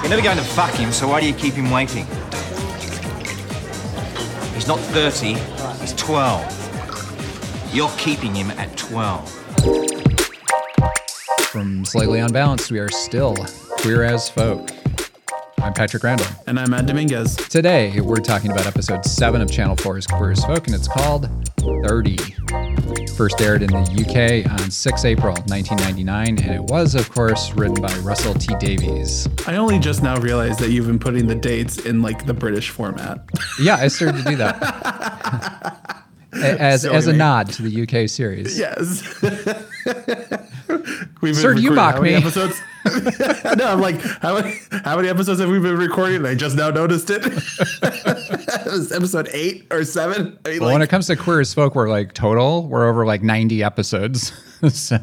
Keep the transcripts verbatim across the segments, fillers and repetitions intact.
You're never going to fuck him, so why do you keep him waiting? He's not thirty, he's twelve. You're keeping him at twelve. From Slightly Unbalanced, we are still Queer as Folk. I'm Patrick Randall. And I'm Matt Dominguez. Today, we're talking about episode seven of Channel four's Queer as Folk, and it's called thirty. First aired in the U K on the sixth of April, nineteen ninety-nine, and it was, of course, written by Russell T Davies. I only just now realized that you've been putting the dates in, like, the British format. Yeah, I started to do that. As, So as a many. nod to the U K series. Yes. We've been Sir, do you recording mock how many me? Episodes? No, I'm like, how many, how many episodes have we been recording? And I just now noticed it. It was episode eight or seven. I mean, Well, like, when it comes to Queer as Folk, we're like total, we're over like ninety episodes. So,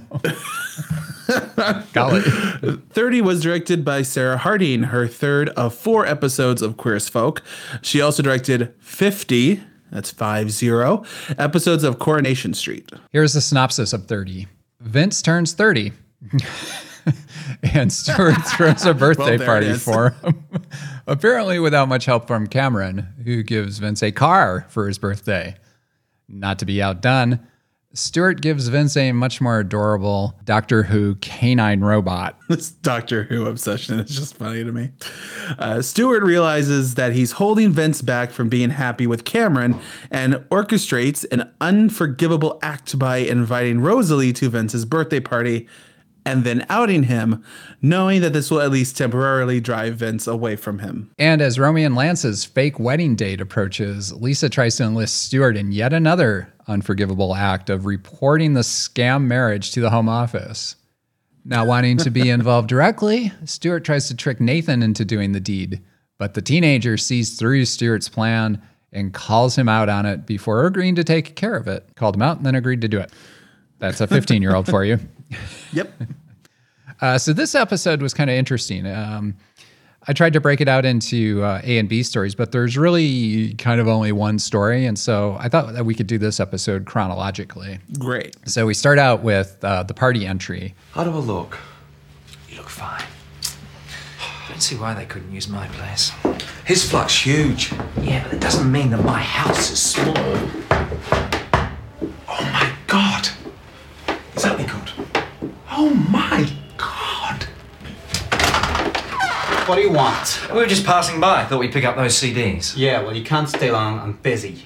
golly. thirty was directed by Sarah Harding, her third of four episodes of Queer as Folk. She also directed fifty, that's five zero, episodes of Coronation Street. Here's the synopsis of thirty. Vince turns thirty. And Stuart throws a birthday Well, there it party is. for him. Apparently without much help from Cameron, who gives Vince a car for his birthday. Not to be outdone, Stuart gives Vince a much more adorable Doctor Who canine robot. This Doctor Who obsession is just funny to me. Uh, Stewart realizes that he's holding Vince back from being happy with Cameron and orchestrates an unforgivable act by inviting Rosalie to Vince's birthday party and then outing him, knowing that this will at least temporarily drive Vince away from him. And as Romeo and Lance's fake wedding date approaches, Lisa tries to enlist Stuart in yet another unforgivable act of reporting the scam marriage to the Home Office. Not wanting to be involved directly, Stuart tries to trick Nathan into doing the deed, but the teenager sees through Stuart's plan and calls him out on it before agreeing to take care of it. Called him out and then agreed to do it. That's a fifteen-year-old for you. Yep. Uh, so this episode was kind of interesting. Um, I tried to break it out into uh, A and B stories, but there's really kind of only one story. And so I thought that we could do this episode chronologically. Great. So we start out with uh, the party entry. How do I look? You look fine. I don't see why they couldn't use my place. His flat's huge. Yeah, but it doesn't mean that my house is small. Oh my God. Is that any good? Oh my God. What do you want? We were just passing by. Thought we'd pick up those C Ds. Yeah, well, you can't stay long. I'm busy.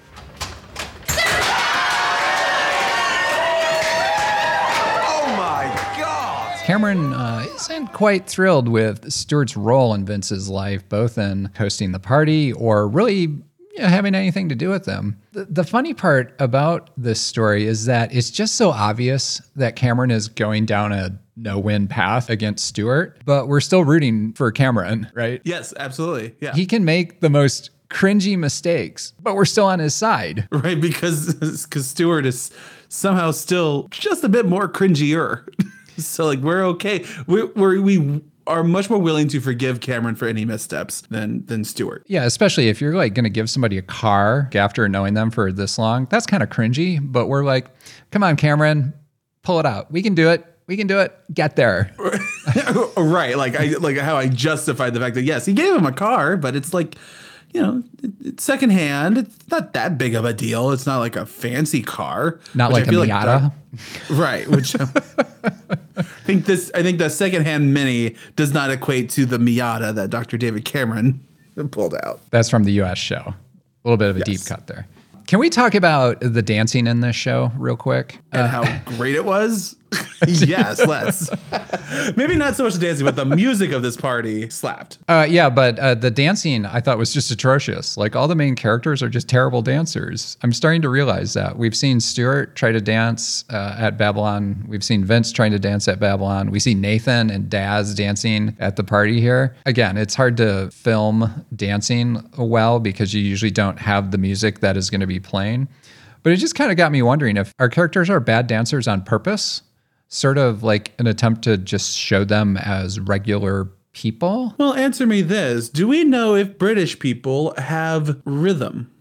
Oh my God. Cameron uh, isn't quite thrilled with Stuart's role in Vince's life, both in hosting the party or really you know, having anything to do with them. The, the funny part about this story is that it's just so obvious that Cameron is going down a no-win path against Stuart, but we're still rooting for Cameron, right? Yes, absolutely. Yeah. He can make the most cringy mistakes, but we're still on his side. Right, because because Stewart is somehow still just a bit more cringier. So like we're okay. We we're, we are much more willing to forgive Cameron for any missteps than than Stewart. Yeah, especially if you're like going to give somebody a car after knowing them for this long. That's kind of cringy, but we're like, come on, Cameron, pull it out. We can do it. We can do it. Get there. Right, like I like how I justified the fact that yes, he gave him a car, but it's like, you know, it, it's secondhand. It's not that big of a deal. It's not like a fancy car. Not which like I a feel Miata. Doc- right, which I think this. I think the secondhand Mini does not equate to the Miata that Doctor David Cameron pulled out. That's from the U S show. A little bit of a Yes. deep cut there. Can we talk about the dancing in this show real quick? And how great it was. Yes, let's. Maybe not so much the dancing, but the music of this party slapped. Uh, yeah, but uh, the dancing I thought was just atrocious. Like all the main characters are just terrible dancers. I'm starting to realize that. We've seen Stuart try to dance uh, at Babylon. We've seen Vince trying to dance at Babylon. We see Nathan and Daz dancing at the party here. Again, it's hard to film dancing well because you usually don't have the music that is going to be playing. But it just kind of got me wondering if our characters are bad dancers on purpose, sort of like an attempt to just show them as regular people. Well, answer me this. Do we know if British people have rhythm?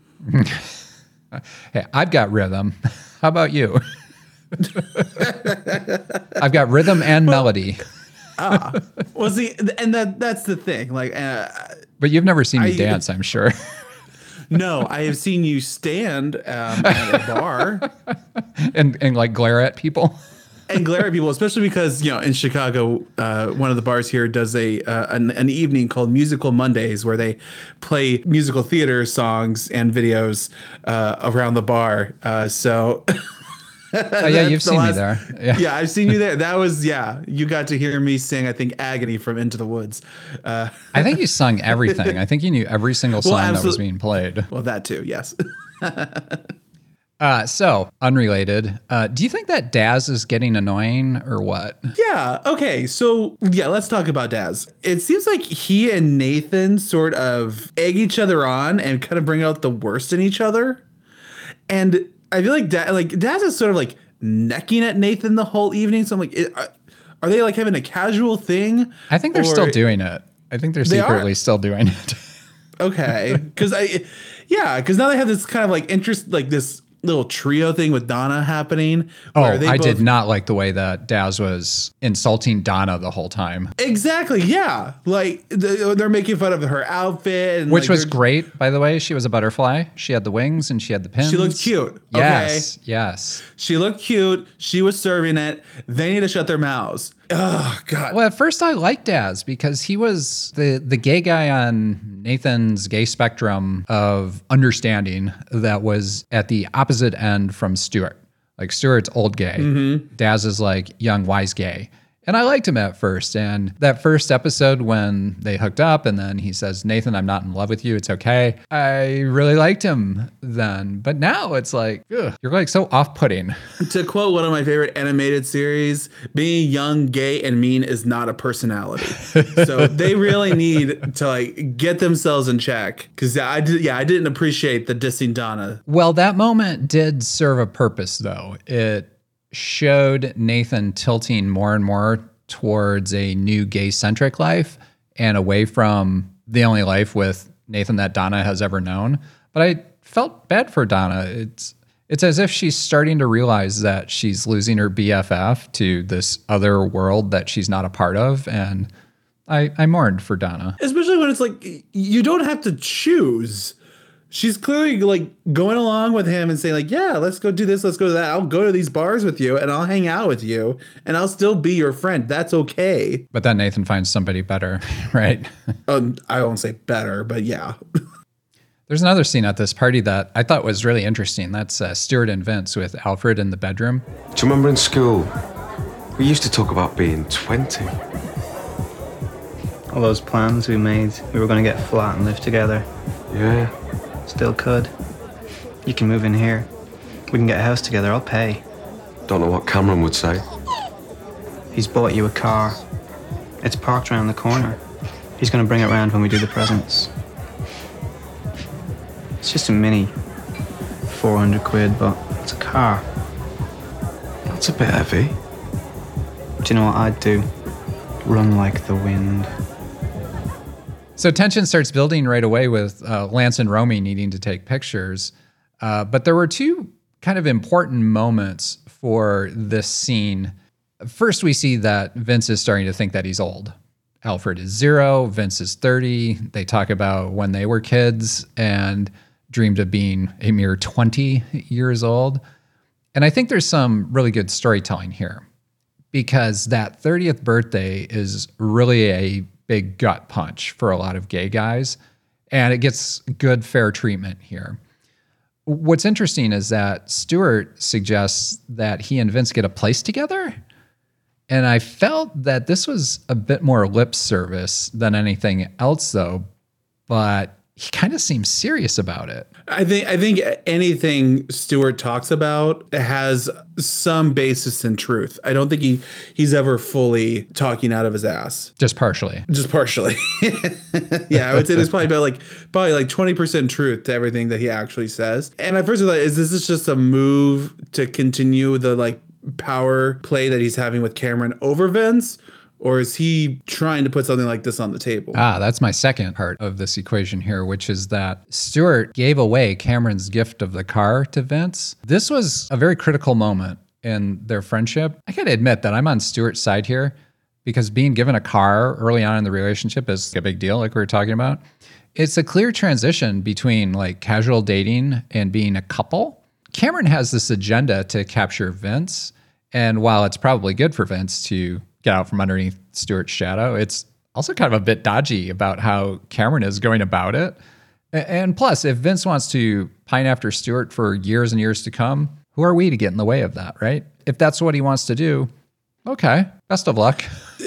Hey, I've got rhythm. How about you? I've got rhythm and melody. ah, well, see, and that that's the thing. Like, uh, But you've never seen me I- dance, I'm sure. no, I have seen you stand um, at a bar and and like glare at people. and glare at people, especially because, you know, in Chicago, uh, one of the bars here does a uh, an, an evening called Musical Mondays, where they play musical theater songs and videos uh, around the bar. Uh, so. Oh, yeah, you've the seen me last- there. Yeah. yeah, I've seen you there. That was, yeah, you got to hear me sing, I think, Agony from Into the Woods. Uh, I think you sung everything. I think you knew every single song that was absolute- being played. well, that too, yes. Uh, so, unrelated, uh, do you think that Daz is getting annoying or what? Yeah. Okay. So yeah, let's talk about Daz. It seems like he and Nathan sort of egg each other on and kind of bring out the worst in each other. And I feel like Daz, like Daz is sort of like necking at Nathan the whole evening. So I'm like, it- are, are they like having a casual thing? I think they're Or- still doing it. I think they're They are? secretly still doing it. Okay. Because I, yeah, because now they have this kind of like interest, like this little trio thing with Donna happening. Oh, where they I both- did not like the way that Daz was insulting Donna the whole time, Exactly. Yeah. Like th- they're making fun of her outfit, and which like, was they're- great, by the way. She was a butterfly. She had the wings and she had the pins. She looked cute. Yes, yes. She looked cute. She was serving it. They need to shut their mouths. Oh God. Well, at first I liked Daz because he was the the gay guy on Nathan's gay spectrum of understanding that was at the opposite end from Stuart. Like Stuart's old gay. Mm-hmm. Daz is like young, wise gay. And I liked him at first. And that first episode when they hooked up and then he says, Nathan, I'm not in love with you. It's okay. I really liked him then. But now it's like, ugh, you're like so off-putting. To quote one of my favorite animated series, being young, gay, and mean is not a personality. So they really need to like get themselves in check. Because I did, yeah, I didn't appreciate the dissing Donna. Well, that moment did serve a purpose, though. It showed Nathan tilting more and more towards a new gay-centric life and away from the only life with Nathan that Donna has ever known. But I felt bad for Donna. It's it's as if she's starting to realize that she's losing her B F F to this other world that she's not a part of, and I, I mourned for Donna. Especially when it's like you don't have to choose. She's clearly like going along with him and saying like, yeah, let's go do this. Let's go to that. I'll go to these bars with you and I'll hang out with you and I'll still be your friend. That's okay. But then Nathan finds somebody better, right? Um, I won't say better, but yeah. There's another scene at this party that I thought was really interesting. That's uh, Stuart and Vince with Alfred in the bedroom. Do you remember in school, we used to talk about being twenty? All those plans we made, we were going to get flat and live together. Yeah. Still could. You can move in here. We can get a house together, I'll pay. Don't know what Cameron would say. He's bought you a car. It's parked around the corner. He's going to bring it round when we do the presents. It's just a mini. four hundred quid, but it's a car. That's a bit heavy. Do you know what I'd do? Run like the wind. So tension starts building right away with uh, Lance and Romy needing to take pictures. Uh, but there were two kind of important moments for this scene. First, we see that Vince is starting to think that he's old. Alfred is zero, Vince is thirty. They talk about when they were kids and dreamed of being a mere twenty years old. And I think there's some really good storytelling here because that thirtieth birthday is really a big gut punch for a lot of gay guys, and it gets good, fair treatment here. What's interesting is that Stuart suggests that he and Vince get a place together, and I felt that this was a bit more lip service than anything else, though, but he kind of seems serious about it. I think I think anything Stewart talks about has some basis in truth. I don't think he he's ever fully talking out of his ass. Just partially. Just partially. Yeah, I would say there's probably about like probably like twenty percent truth to everything that he actually says. And at first I thought, is this just a move to continue the like power play that he's having with Cameron over Vince? Or is he trying to put something like this on the table? Ah, that's my second part of this equation here, which is that Stuart gave away Cameron's gift of the car to Vince. This was a very critical moment in their friendship. I gotta admit that I'm on Stuart's side here because being given a car early on in the relationship is a big deal, like we were talking about. It's a clear transition between like casual dating and being a couple. Cameron has this agenda to capture Vince. And while it's probably good for Vince to get out from underneath Stuart's shadow, it's also kind of a bit dodgy about how Cameron is going about it. And plus, if Vince wants to pine after Stuart for years and years to come, who are we to get in the way of that, right? If that's what he wants to do, okay, best of luck.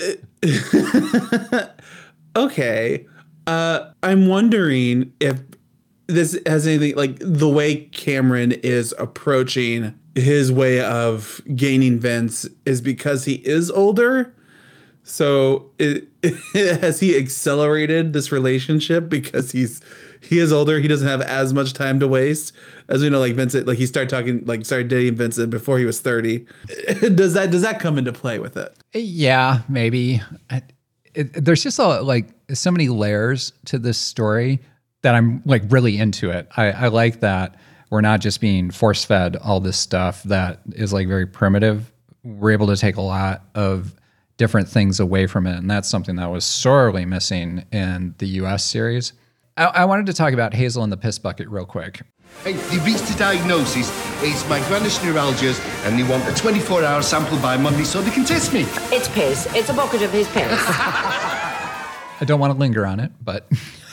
Okay. Uh, I'm wondering if this has anything, like the way Cameron is approaching his way of gaining Vince is because he is older. So it, has he accelerated this relationship because he's he is older? He doesn't have as much time to waste. As we know, like Vincent, like he started talking, like started dating Vincent before he was thirty. Does that does that come into play with it? Yeah, maybe. It, it, there's just a, like so many layers to this story that I'm like really into it. I, I like that we're not just being force fed all this stuff that is like very primitive. We're able to take a lot of different things away from it, and that's something that was sorely missing in the U S series. I, I wanted to talk about Hazel and the piss bucket real quick. Hey, they reached a diagnosis. It's migrainous neuralgias, and they want a twenty-four hour sample by Monday so they can test me. It's piss. It's a bucket of his piss. I don't want to linger on it, but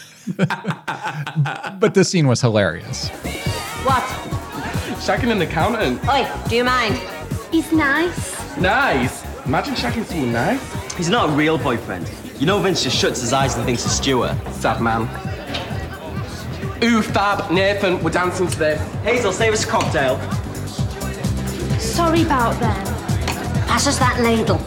but this scene was hilarious. What? Shacking an accountant. Oi, do you mind? He's nice. Nice. Imagine shacking someone nice. He's not a real boyfriend. You know Vince just shuts his eyes and thinks of Stuart. Sad man. Ooh, fab. Nathan, we're dancing to this. Hazel, save us a cocktail. Sorry about them. Pass us that ladle.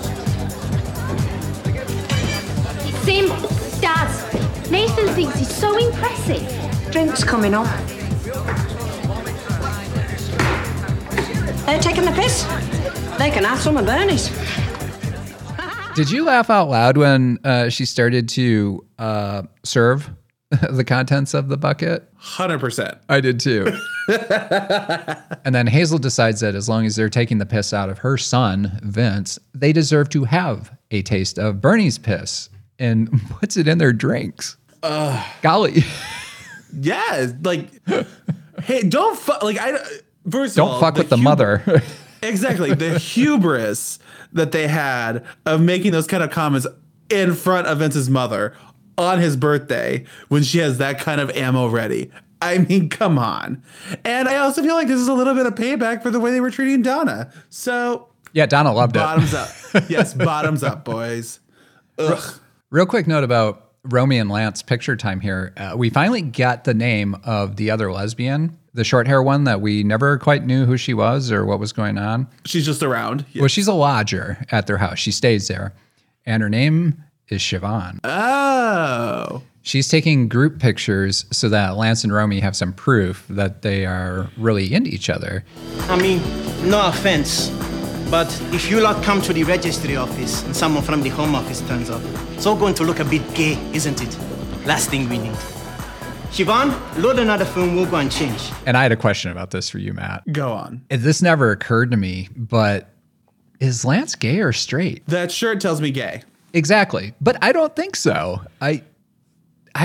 Sim, Dad, Nathan thinks he's so impressive. Drink's coming up. They're taking the piss. They can have some of Bernie's. Did you laugh out loud when uh, she started to uh, serve the contents of the bucket? one hundred percent. I did too. And then Hazel decides that as long as they're taking the piss out of her son, Vince, they deserve to have a taste of Bernie's piss and puts it in their drinks. Uh, Golly. Yeah, like, hey, don't fuck, like, I, first don't of all, fuck with the hub- mother. Exactly. The hubris that they had of making those kind of comments in front of Vince's mother on his birthday when she has that kind of ammo ready. I mean, come on. And I also feel like this is a little bit of payback for the way they were treating Donna. So yeah, Donna loved bottoms it. Bottoms up. Yes, bottoms up, boys. Ugh. Real quick note about Romy and Lance picture time here. Uh, we finally got the name of the other lesbian, the short hair one that we never quite knew who she was or what was going on. She's just around. Yes. Well, she's a lodger at their house. She stays there. And her name is Siobhan. Oh. She's taking group pictures so that Lance and Romy have some proof that they are really into each other. I mean, no offense, but if you lot come to the registry office and someone from the home office turns up, it's all going to look a bit gay, isn't it? Last thing we need. Siobhan, load another film, we'll go and change. And I had a question about this for you, Matt. Go on. This never occurred to me, but is Lance gay or straight? That shirt tells me gay. Exactly. But I don't think so. I, I,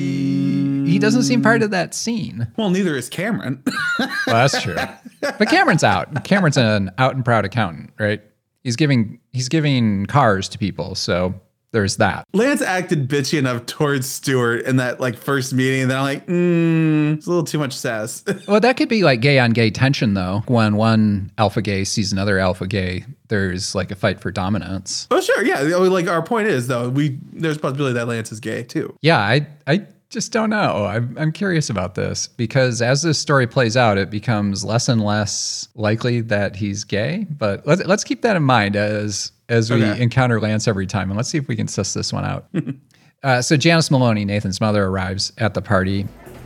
he doesn't seem part of that scene. Well, neither is Cameron. Well, that's true. But Cameron's out. Cameron's an out and proud accountant, right? He's giving, he's giving cars to people. So there's that. Lance acted bitchy enough towards Stuart in that like first meeting, and then I'm like, mm, it's a little too much sass. Well, that could be like gay on gay tension, though. When one alpha gay sees another alpha gay, there's like a fight for dominance. Oh, sure, yeah. Like our point is, though, we there's a possibility that Lance is gay too. Yeah, I I just don't know. I'm I'm curious about this because as this story plays out, it becomes less and less likely that he's gay. But let's let's keep that in mind as. as we okay. encounter Lance every time. And let's see if we can suss this one out. uh, so Janice Maloney, Nathan's mother, arrives at the party.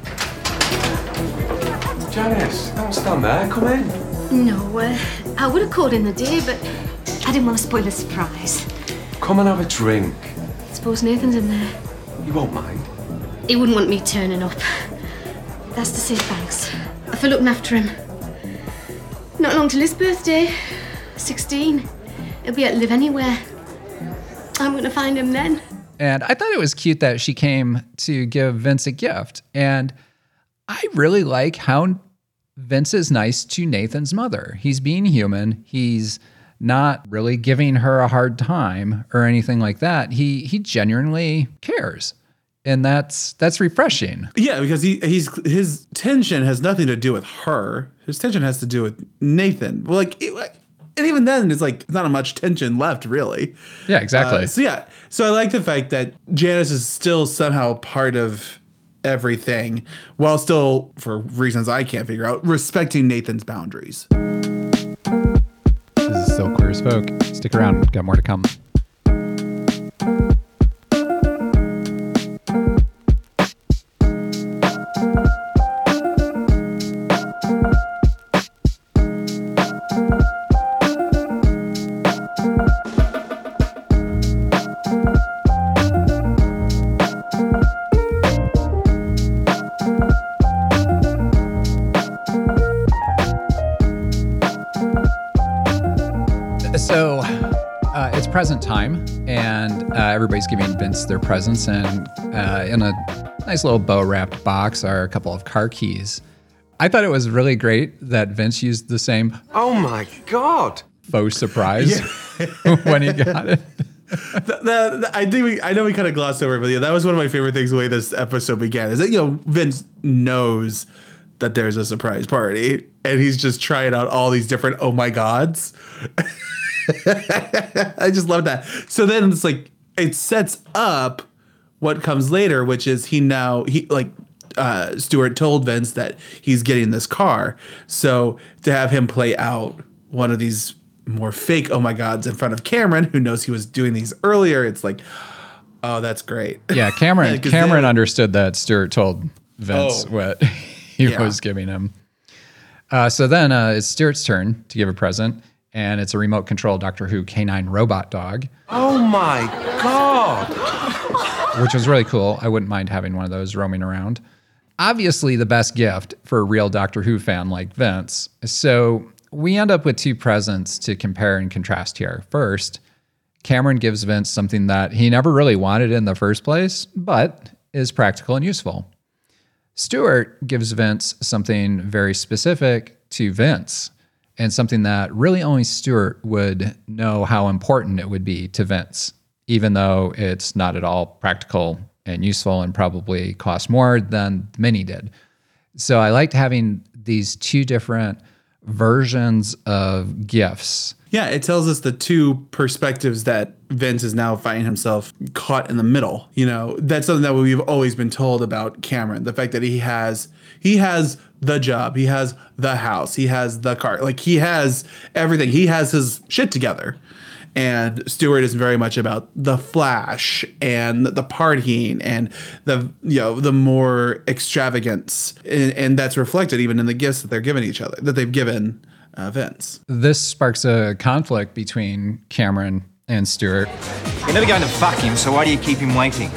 Janice, don't stand there. Come in. No, uh, I would have called in the day, but I didn't want to spoil the surprise. Come and have a drink. I suppose Nathan's in there. You won't mind. He wouldn't want me turning up. That's to say thanks for looking after him. Not long till his birthday. sixteen. He'll be able to live anywhere. I'm going to find him then. And I thought it was cute that she came to give Vince a gift. And I really like how Vince is nice to Nathan's mother. He's being human. He's not really giving her a hard time or anything like that. He he genuinely cares. And that's that's refreshing. Yeah, because he he's his tension has nothing to do with her. His tension has to do with Nathan. Well, like, it, and even then, it's like not much tension left, really. Yeah, exactly. Uh, so yeah, so I like the fact that Janice is still somehow part of everything, while still, for reasons I can't figure out, respecting Nathan's boundaries. This is So Queer as Folk. Stick around, got more to come. So uh, it's present time, and uh, everybody's giving Vince their presents, and uh, in a nice little bow-wrapped box are a couple of car keys. I thought it was really great that Vince used the same Oh my God. faux surprise when he got it. the, the, the, I think we, I know we kind of glossed over it, but yeah, that was one of my favorite things the way this episode began. Is that, you know, Vince knows that there's a surprise party, and he's just trying out all these different oh my gods. I just love that. So then it's like it sets up what comes later, which is he now he like uh, Stuart told Vince that he's getting this car. So to have him play out one of these more fake oh my gods in front of Cameron, who knows he was doing these earlier, it's like, oh, that's great. Yeah, Cameron. Yeah, Cameron then, understood that Stuart told Vince oh, what he yeah. was giving him. Uh, so then uh, it's Stuart's turn to give a present. And it's a remote control Doctor Who canine robot dog. Oh my God. Which was really cool. I wouldn't mind having one of those roaming around. Obviously the best gift for a real Doctor Who fan like Vince. So we end up with two presents to compare and contrast here. First, Cameron gives Vince something that he never really wanted in the first place, but is practical and useful. Stuart gives Vince something very specific to Vince, and something that really only Stuart would know how important it would be to Vince, even though it's not at all practical and useful and probably costs more than the Mini did. So I liked having these two different versions of gifts. Yeah, it tells us the two perspectives that Vince is now finding himself caught in the middle. You know, that's something that we've always been told about Cameron. The fact that he has he has the job, he has the house, he has the car, like he has everything. He has his shit together. And Stuart is very much about the flash and the partying and the, you know, the more extravagance. And, and that's reflected even in the gifts that they're giving each other, that they've given uh, Vince. This sparks a conflict between Cameron and Stuart. You're never going to fuck him, so why do you keep him waiting?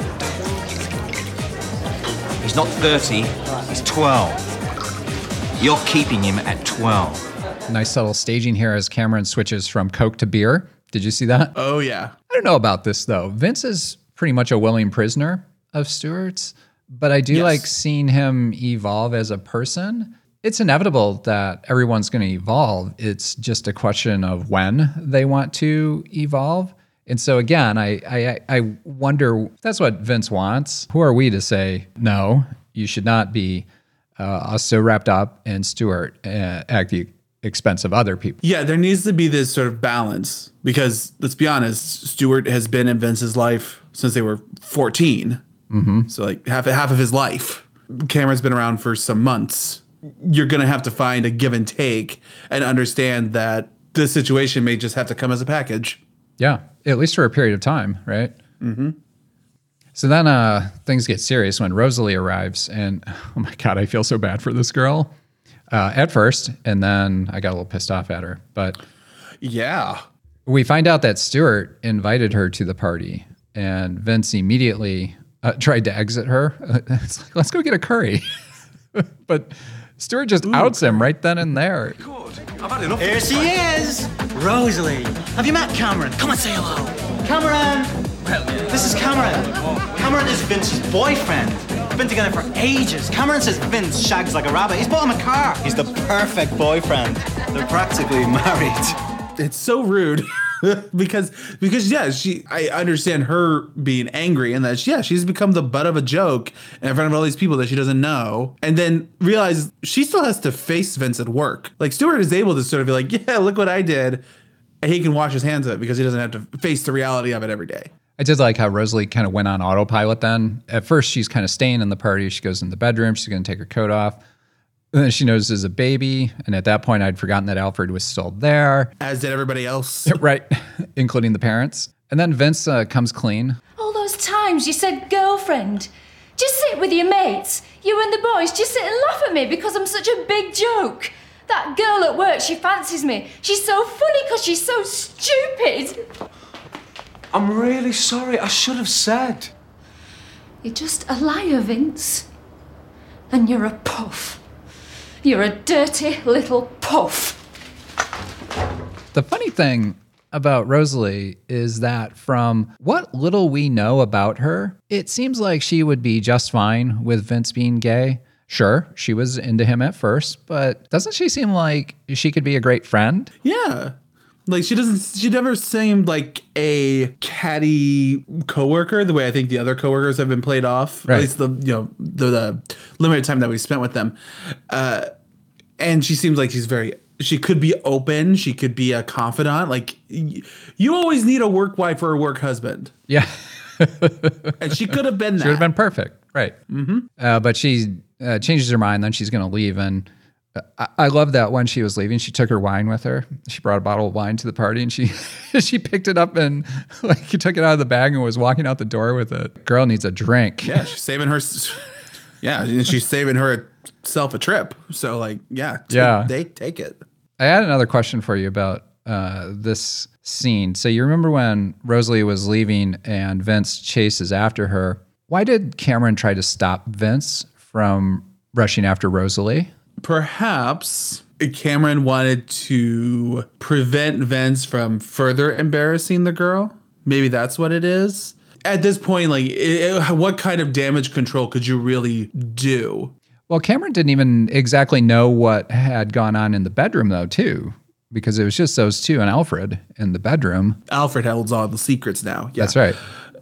He's not thirty, he's twelve. You're keeping him at twelve. Nice subtle staging here as Cameron switches from Coke to beer. Did you see that? Oh, yeah. I don't know about this, though. Vince is pretty much a willing prisoner of Stuart's, but I do Yes. like seeing him evolve as a person. It's inevitable that everyone's going to evolve. It's just a question of when they want to evolve. And so, again, I, I, I wonder, if that's what Vince wants. Who are we to say, no, you should not be uh, so wrapped up in Stuart uh, at the expense of other people? Yeah, there needs to be this sort of balance because let's be honest, Stuart has been in Vince's life since they were fourteen. Mm-hmm. So like half half of his life. Cameron's been around for some months. You're going to have to find a give and take and understand that this situation may just have to come as a package. Yeah, at least for a period of time, right? Mm-hmm. So then uh, things get serious when Rosalie arrives, and oh my God, I feel so bad for this girl. Uh, at first, and then I got a little pissed off at her. But yeah, we find out that Stuart invited her to the party, and Vince immediately uh, tried to exit her. It's like, let's go get a curry. But Stuart just Ooh, outs him right then and there. God, I've had enough. Here she is, Rosalie. Have you met Cameron? Come and say hello. Cameron! This is Cameron. Cameron is Vince's boyfriend. They've been together for ages. Cameron says Vince shags like a rabbit. He's bought him a car. He's the perfect boyfriend. They're practically married. It's so rude. because because yeah, she I understand her being angry and that yeah, she's become the butt of a joke in front of all these people that she doesn't know, and then realize she still has to face Vince at work. Like Stewart is able to sort of be like, yeah, look what I did, and he can wash his hands of it because he doesn't have to face the reality of it every day. I did like how Rosalie kind of went on autopilot then. At first, she's kind of staying in the party. She goes in the bedroom. She's going to take her coat off. And then she notices a baby. And at that point, I'd forgotten that Alfred was still there. As did everybody else. Right, including the parents. And then Vince uh, comes clean. All those times you said girlfriend. Just sit with your mates. You and the boys just sit and laugh at me because I'm such a big joke. That girl at work, she fancies me. She's so funny because she's so stupid. I'm really sorry. I should have said. You're just a liar, Vince. And you're a puff. You're a dirty little puff. The funny thing about Rosalie is that from what little we know about her, it seems like she would be just fine with Vince being gay. Sure, she was into him at first, but doesn't she seem like she could be a great friend? Yeah. Like she doesn't, she never seemed like a catty coworker the way I think the other coworkers have been played off. Right. At least the, you know, the, the limited time that we spent with them. Uh, and she seems like she's very, she could be open. She could be a confidant. Like y- you always need a work wife or a work husband. Yeah. And she could have been that. She would have been perfect. Right. Mm-hmm. Uh, but she uh, changes her mind. Then she's going to leave. And I, I love that when she was leaving, she took her wine with her. She brought a bottle of wine to the party and she she picked it up and like took it out of the bag and was walking out the door with it. Girl needs a drink. Yeah, she's saving her. Yeah, and she's saving herself a trip. So like, yeah, t- yeah, they take it. I had another question for you about uh, this scene. So you remember when Rosalie was leaving and Vince chases after her? Why did Cameron try to stop Vince from rushing after Rosalie? Perhaps Cameron wanted to prevent Vince from further embarrassing the girl. Maybe that's what it is. At this point, like, it, what kind of damage control could you really do? Well, Cameron didn't even exactly know what had gone on in the bedroom, though, too, because it was just those two and Alfred in the bedroom. Alfred holds all the secrets now. Yeah. That's right.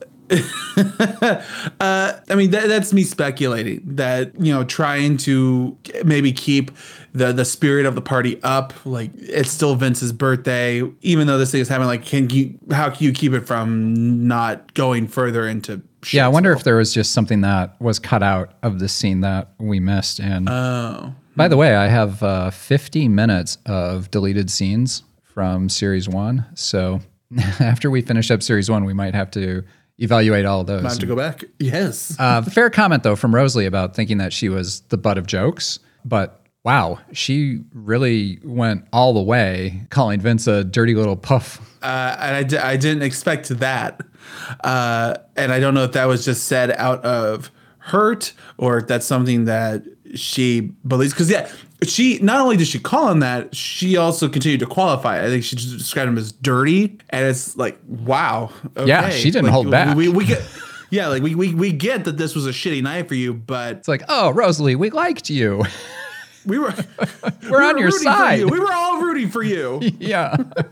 uh, I mean, that, that's me speculating that, you know, trying to maybe keep the, the spirit of the party up. Like, it's still Vince's birthday, even though this thing is happening. Like, can you, how can you keep it from not going further into shit? Yeah, I wonder if there was just something that was cut out of the scene that we missed. And oh, by the way, I have uh, fifty minutes of deleted scenes from series one. So after we finish up series one, we might have to evaluate all of those. Might have to go back. Yes. uh, fair comment, though, from Rosalie about thinking that she was the butt of jokes. But wow, she really went all the way, calling Vince a dirty little puff. Uh, and I, d- I didn't expect that. Uh, and I don't know if that was just said out of hurt or if that's something that she believes. Because, yeah, she not only did she call him that, she also continued to qualify it. I think she just described him as dirty. And it's like, wow. Okay. Yeah, she didn't like, hold back. We, we get, yeah, like we, we, we get that this was a shitty night for you, but it's like, oh, Rosalie, we liked you. We were, we're we on were your side. You. We were all rooting for you. Yeah.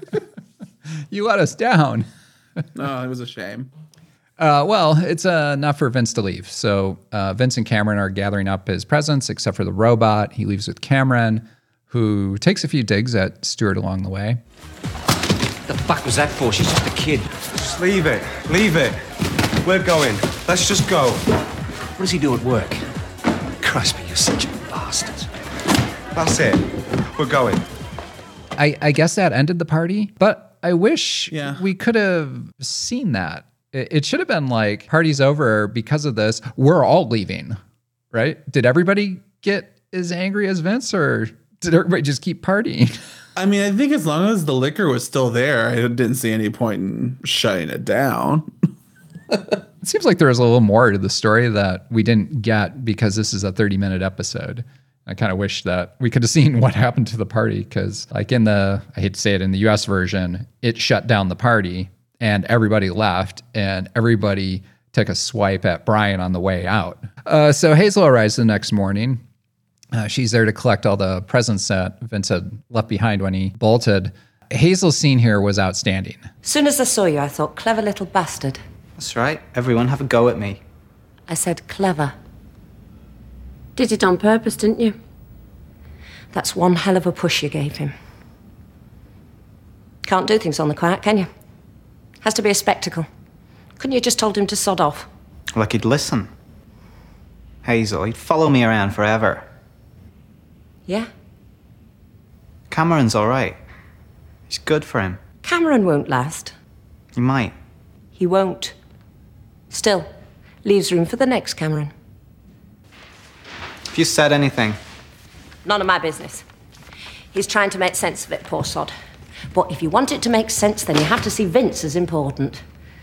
You let us down. Oh, it was a shame. Uh, well, it's uh, enough for Vince to leave. So uh, Vince and Cameron are gathering up his presents, except for the robot. He leaves with Cameron, who takes a few digs at Stewart along the way. What the fuck was that for? She's just a kid. Just leave it. Leave it. We're going. Let's just go. What does he do at work? Christ, but you're such a bastard. That's it. We're going. I, I guess that ended the party, but I wish yeah. we could have seen that. It, it should have been like, party's over because of this. We're all leaving, right? Did everybody get as angry as Vince, or did everybody just keep partying? I mean, I think as long as the liquor was still there, I didn't see any point in shutting it down. It seems like there was a little more to the story that we didn't get because this is a thirty minute episode. I kind of wish that we could have seen what happened to the party because, like in the, I hate to say it, in the U S version, it shut down the party. and everybody left, and everybody took a swipe at Brian on the way out. Uh, so Hazel arrives the next morning. Uh, she's there to collect all the presents that Vince had left behind when he bolted. Hazel's scene here was outstanding. As soon as I saw you, I thought, clever little bastard. That's right. Everyone have a go at me. I said clever. Did it on purpose, didn't you? That's one hell of a push you gave him. Can't do things on the quiet, can you? Has to be a spectacle. Couldn't you just told him to sod off? Like he'd listen. Hazel, he'd follow me around forever. Yeah? Cameron's all right. He's good for him. Cameron won't last. He might. He won't. Still, leaves room for the next Cameron. If you said anything... None of my business. He's trying to make sense of it, poor sod. But if you want it to make sense, then you have to see Vince as important.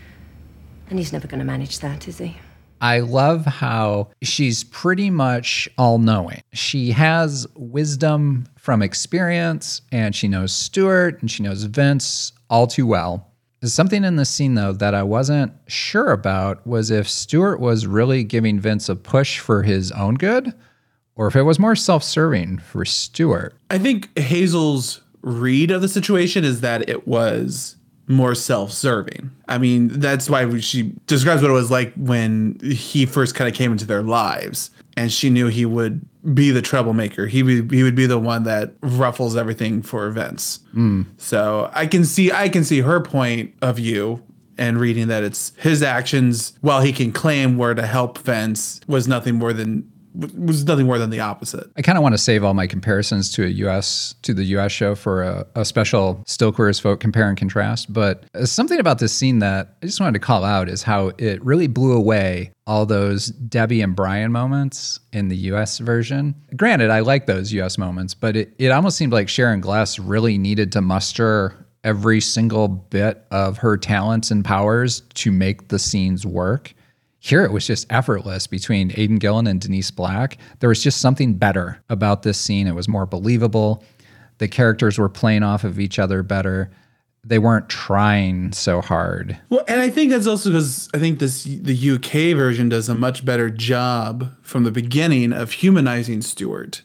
And he's never going to manage that, is he? I love how she's pretty much all-knowing. She has wisdom from experience, and she knows Stuart, and she knows Vince all too well. There's something in this scene, though, that I wasn't sure about was if Stuart was really giving Vince a push for his own good, or if it was more self-serving for Stuart. I think Hazel's read of the situation is that it was more self-serving. I mean, that's why she describes what it was like when he first kind of came into their lives, and she knew he would be the troublemaker. He would, he would be the one that ruffles everything for Vince. Mm. So I can see I can see her point of view and reading that it's his actions, while he can claim were to help Vince, was nothing more than was nothing more than the opposite. I kind of want to save all my comparisons to a U S to the U S show for a, a special Still Queer as Folk compare and contrast. But something about this scene that I just wanted to call out is how it really blew away all those Debbie and Brian moments in the U S version. Granted, I like those U S moments, but it, it almost seemed like Sharon Gless really needed to muster every single bit of her talents and powers to make the scenes work. Here it was just effortless between Aidan Gillen and Denise Black. There was just something better about this scene. It was more believable. The characters were playing off of each other better. They weren't trying so hard. Well, and I think that's also because I think this the U K version does a much better job from the beginning of humanizing Stuart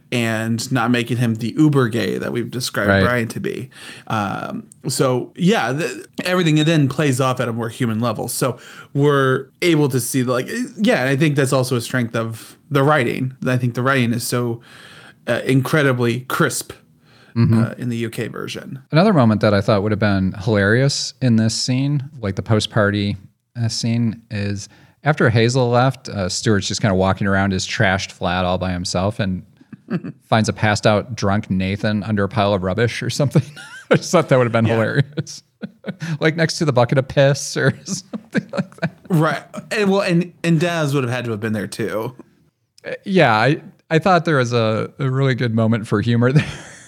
and not making him the uber gay that we've described Right. Brian to be. Um, so yeah, the, everything then plays off at a more human level. So we're able to see like, yeah, and I think that's also a strength of the writing. I think the writing is so uh, incredibly crisp. Mm-hmm. Uh, in the U K version. Another moment that I thought would have been hilarious in this scene, like the post-party uh, scene, is after Hazel left, uh, Stuart's just kind of walking around his trashed flat all by himself and finds a passed out drunk Nathan under a pile of rubbish or something. I just thought that would have been yeah. hilarious. Like next to the bucket of piss or something like that. Right. And, well, and, and Daz would have had to have been there too. Uh, yeah, I, I thought there was a, a really good moment for humor there.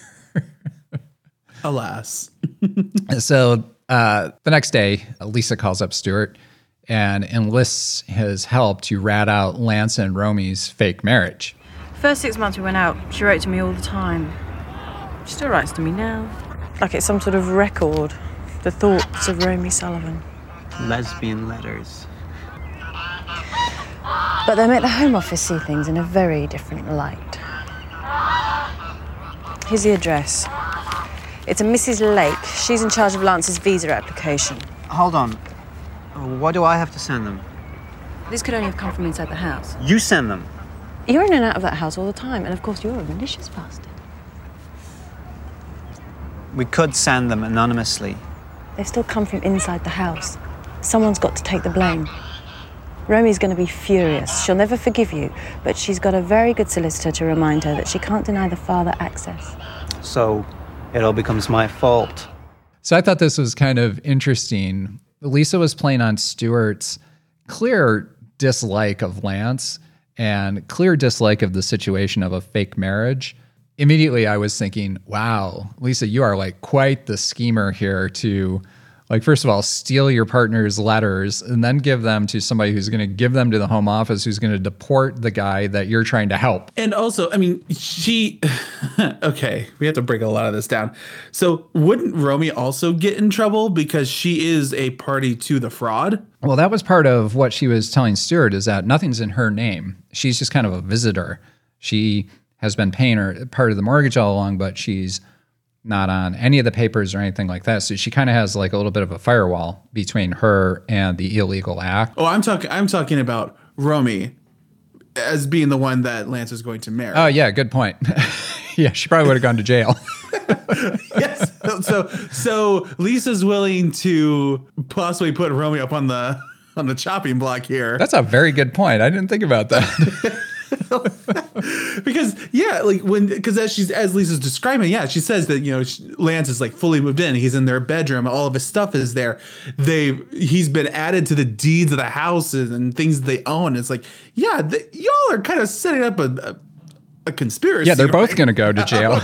Alas. So uh, the next day, Lisa calls up Stuart and enlists his help to rat out Lance and Romy's fake marriage. First six months we went out, she wrote to me all the time. She still writes to me now. Like it's some sort of record. The thoughts of Romy Sullivan. Lesbian letters. But they make the Home Office see things in a very different light. Here's the address. It's a Missus Lake. She's in charge of Lance's visa application. Hold on. Why do I have to send them? This could only have come from inside the house. You send them. You're in and out of that house all the time, and of course you're a malicious bastard. We could send them anonymously. They've still come from inside the house. Someone's got to take the blame. Romy's going to be furious. She'll never forgive you, but she's got a very good solicitor to remind her that she can't deny the father access. So it all becomes my fault. So I thought this was kind of interesting. Lisa was playing on Stuart's clear dislike of Lance and clear dislike of the situation of a fake marriage. Immediately I was thinking, wow, Lisa, you are like quite the schemer here to Like, first of all, steal your partner's letters and then give them to somebody who's going to give them to the Home Office, who's going to deport the guy that you're trying to help. And also, I mean, she, okay, we have to break a lot of this down. So wouldn't Romy also get in trouble because she is a party to the fraud? Well, that was part of what she was telling Stuart, is that nothing's in her name. She's just kind of a visitor. She has been paying her part of the mortgage all along, but she's not on any of the papers or anything like that. So she kind of has like a little bit of a firewall between her and the illegal act. Oh, I'm talking I'm talking about Romy as being the one that Lance is going to marry. Oh, yeah, good point. Yeah, she probably would have gone to jail. Yes. So so Lisa's willing to possibly put Romy up on the on the chopping block here. That's a very good point. I didn't think about that. Because yeah, like when because as she's as Lisa's describing, yeah, she says that, you know, she, Lance is like fully moved in. He's in their bedroom. All of his stuff is there. They he's been added to the deeds of the houses and things they own. It's like, yeah, the, y'all are kind of setting up a a, a conspiracy. Yeah, they're both right? going to go to jail.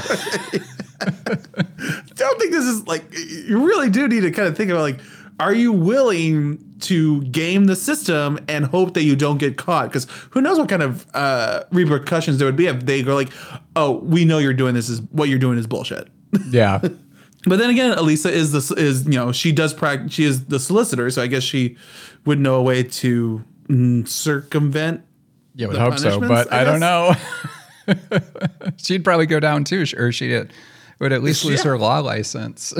Don't think this is like, you really do need to kind of think about, like, are you willing to game the system and hope that you don't get caught? Because who knows what kind of uh, repercussions there would be if they go like, oh, we know you're doing this, is what you're doing is bullshit. Yeah. But then again, Elisa is the is you know she does practice. She is the solicitor, so I guess she would know a way to mm, circumvent. Yeah, would hope so, but I, I don't know. She'd probably go down too, or she would at least lose yeah. her law license.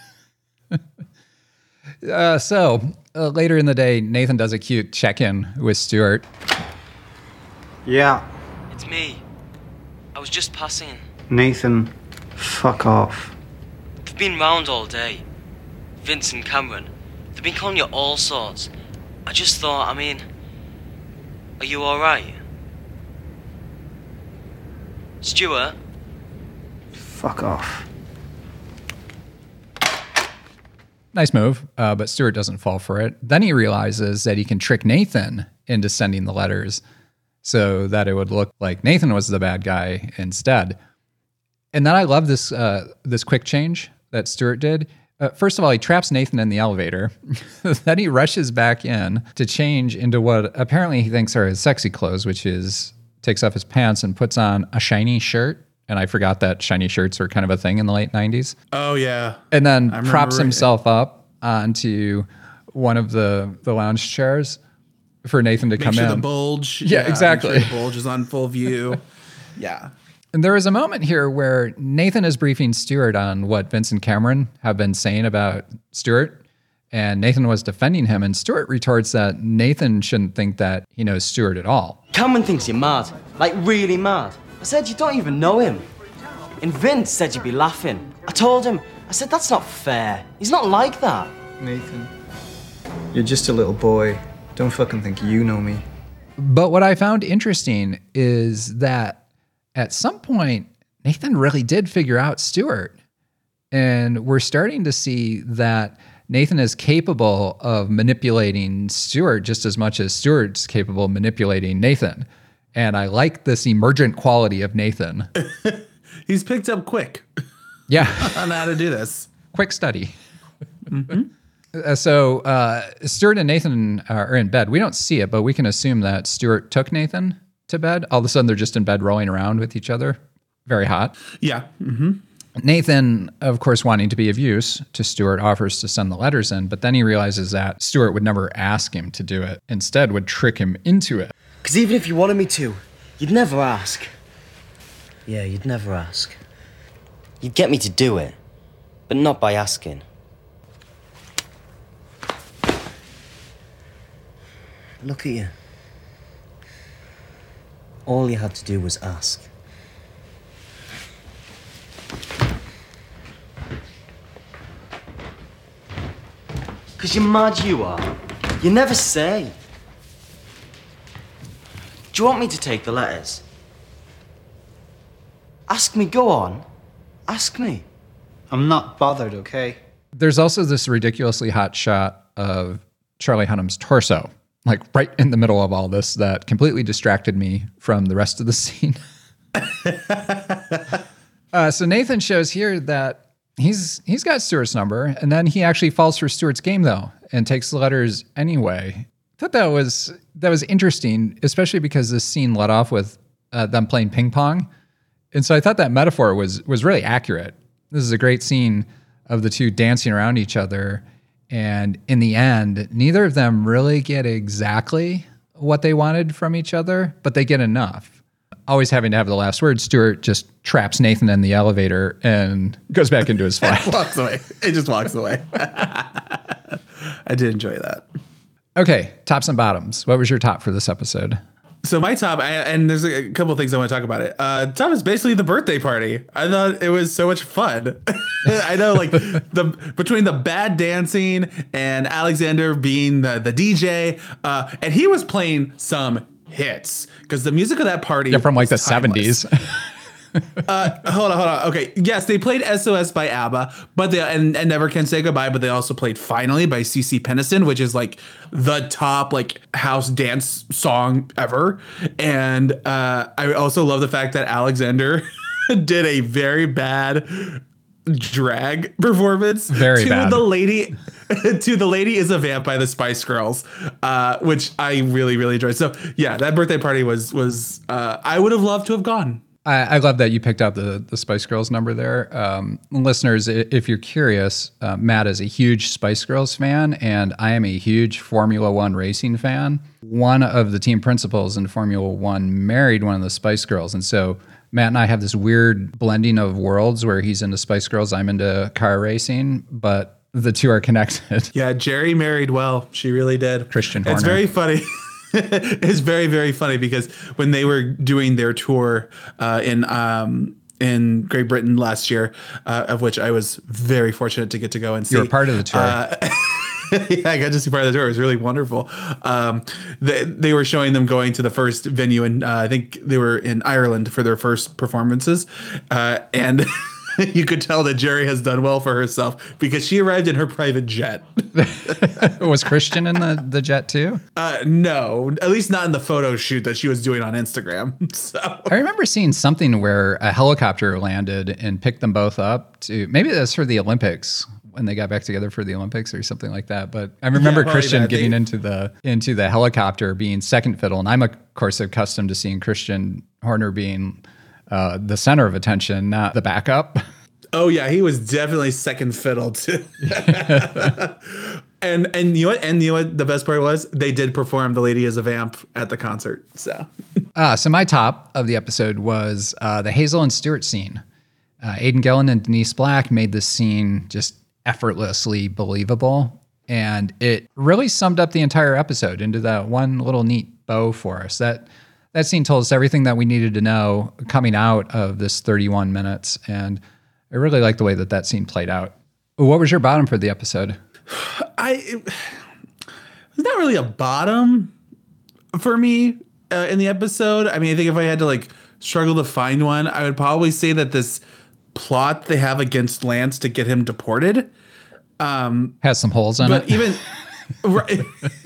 uh, so uh, later in the day, Nathan does a cute check-in with Stuart. Yeah. It's me. I was just passing. Nathan, fuck off. They've been round all day. Vince and Cameron. They've been calling you all sorts. I just thought, I mean, are you alright? Stuart? Fuck off. Nice move, uh, but Stuart doesn't fall for it. Then he realizes that he can trick Nathan into sending the letters so that it would look like Nathan was the bad guy instead. And then I love this uh, this quick change that Stuart did. Uh, first of all, he traps Nathan in the elevator. Then he rushes back in to change into what apparently he thinks are his sexy clothes, which is takes off his pants and puts on a shiny shirt. And I forgot that shiny shirts were kind of a thing in the late nineties. Oh, yeah. And then I props remember- himself up onto one of the, the lounge chairs for Nathan to Make come sure in. the bulge. Yeah, exactly. Make sure the bulge is on full view. Yeah. And there is a moment here where Nathan is briefing Stuart on what Vince and Cameron have been saying about Stuart. And Nathan was defending him. And Stuart retorts that Nathan shouldn't think that he knows Stuart at all. Cameron thinks you're mad. Like, really mad. I said you don't even know him. And Vince said you'd be laughing. I told him, I said, that's not fair. He's not like that. Nathan, you're just a little boy. Don't fucking think you know me. But what I found interesting is that at some point, Nathan really did figure out Stuart. And we're starting to see that Nathan is capable of manipulating Stuart just as much as Stuart's capable of manipulating Nathan. And I like this emergent quality of Nathan. He's picked up quick. Yeah. On how to do this. Quick study. Mm-hmm. Uh, so uh, Stuart and Nathan are in bed. We don't see it, but we can assume that Stuart took Nathan to bed. All of a sudden, they're just in bed rolling around with each other. Very hot. Yeah. Mm-hmm. Nathan, of course, wanting to be of use to Stuart, offers to send the letters in, but then he realizes that Stuart would never ask him to do it. Instead, would trick him into it. Because even if you wanted me to, you'd never ask. Yeah, you'd never ask. You'd get me to do it, but not by asking. Look at you. All you had to do was ask. Because you're mad, you are. You never say. Do you want me to take the letters? Ask me, go on. Ask me. I'm not bothered, okay? There's also this ridiculously hot shot of Charlie Hunnam's torso, like right in the middle of all this, that completely distracted me from the rest of the scene. uh, so Nathan shows here that He's he's got Stuart's number, and then he actually falls for Stuart's game though, and takes the letters anyway. I thought that was that was interesting, especially because this scene led off with uh, them playing ping pong, and so I thought that metaphor was was really accurate. This is a great scene of the two dancing around each other, and in the end, neither of them really get exactly what they wanted from each other, but they get enough. Always having to have the last word, Stuart just traps Nathan in the elevator and goes back into his flat. Walks away. It just walks away. I did enjoy that. Okay, tops and bottoms. What was your top for this episode? So my top, I, and there's a couple of things I want to talk about it. Uh, top is basically the birthday party. I thought it was so much fun. I know, like the between the bad dancing and Alexander being the the D J, uh, and he was playing some hits because the music of that party, yeah, from like the seventies. uh, hold on, hold on. Okay, yes, they played S O S by ABBA, but they and, and Never Can Say Goodbye, but they also played Finally by C C Peniston, which is like the top like house dance song ever. And uh, I also love the fact that Alexander did a very bad drag performance very to bad. the lady to the Lady is a Vamp by the Spice Girls, uh, which I really really enjoyed. So yeah, that birthday party was was uh, I would have loved to have gone. I, I love that you picked up the the Spice Girls number there. Um, listeners, if you're curious, uh, Matt is a huge Spice Girls fan, and I am a huge Formula One racing fan. One of the team principals in Formula One married one of the Spice Girls, and so Matt and I have this weird blending of worlds where he's into Spice Girls, I'm into car racing, but the two are connected. Yeah, Jerry married well. She really did. Christian Horner. It's very funny. It's very, very funny because when they were doing their tour uh, in um, in Great Britain last year, uh, of which I was very fortunate to get to go and see. You were part of the tour. Uh, yeah, I got to see part of the tour. It was really wonderful. Um, they, they were showing them going to the first venue, and uh, I think they were in Ireland for their first performances. Uh, and you could tell that Jerry has done well for herself because she arrived in her private jet. Was Christian in the, the jet too? Uh, no, at least not in the photo shoot that she was doing on Instagram. So I remember seeing something where a helicopter landed and picked them both up to, maybe that's for the Olympics, when they got back together for the Olympics or something like that. But I remember yeah, Christian that. getting they, into the into the helicopter being second fiddle. And I'm, of course, accustomed to seeing Christian Horner being uh, the center of attention, not the backup. Oh, yeah. He was definitely second fiddle, too. and and you know what? And you know what the best part was? They did perform The Lady is a Vamp at the concert. So, uh, so my top of the episode was uh, the Hazel and Stuart scene. Uh, Aidan Gillen and Denise Black made this scene just effortlessly believable, and it really summed up the entire episode into that one little neat bow for us. That that scene told us everything that we needed to know coming out of this thirty-one minutes, and I really like the way that that scene played out. What was your bottom for the episode? I it, it's not really a bottom for me uh, in the episode. I mean, I think if I had to like struggle to find one, I would probably say that this plot they have against Lance to get him deported um has some holes in but it. even right,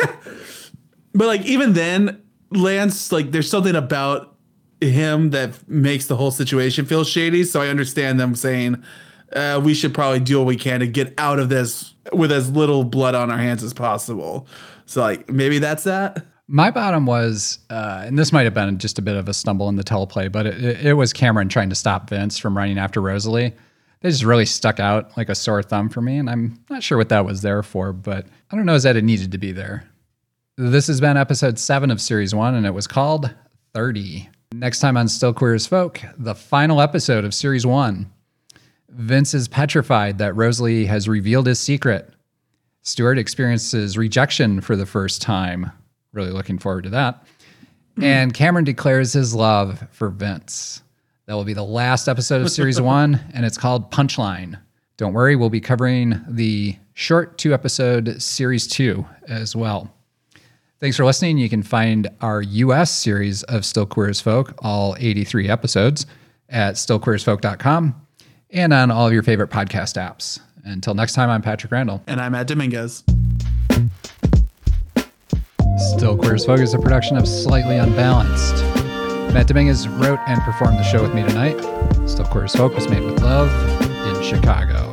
but like even then Lance, like there's something about him that makes the whole situation feel shady, so I understand them saying uh we should probably do what we can to get out of this with as little blood on our hands as possible. So like maybe that's that. My bottom was, uh, and this might have been just a bit of a stumble in the teleplay, but it, it was Cameron trying to stop Vince from running after Rosalie. They just really stuck out like a sore thumb for me, and I'm not sure what that was there for, but I don't know is that it needed to be there. This has been episode seven of series one, and it was called thirty. Next time on Still Queer as Folk, the final episode of series one. Vince is petrified that Rosalie has revealed his secret. Stuart experiences rejection for the first time. Really looking forward to that. And Cameron declares his love for Vince. That will be the last episode of series one, and it's called Punchline. Don't worry, we'll be covering the short two-episode series two as well. Thanks for listening. You can find our U S series of Still Queer as Folk, all eighty-three episodes, at still queer as folk dot com and on all of your favorite podcast apps. Until next time, I'm Patrick Randall. And I'm Matt Dominguez. Still Queer as Folk is a production of Slightly Unbalanced. Matt Dominguez wrote and performed the show with me tonight. Still Queer as Folk was made with love in Chicago.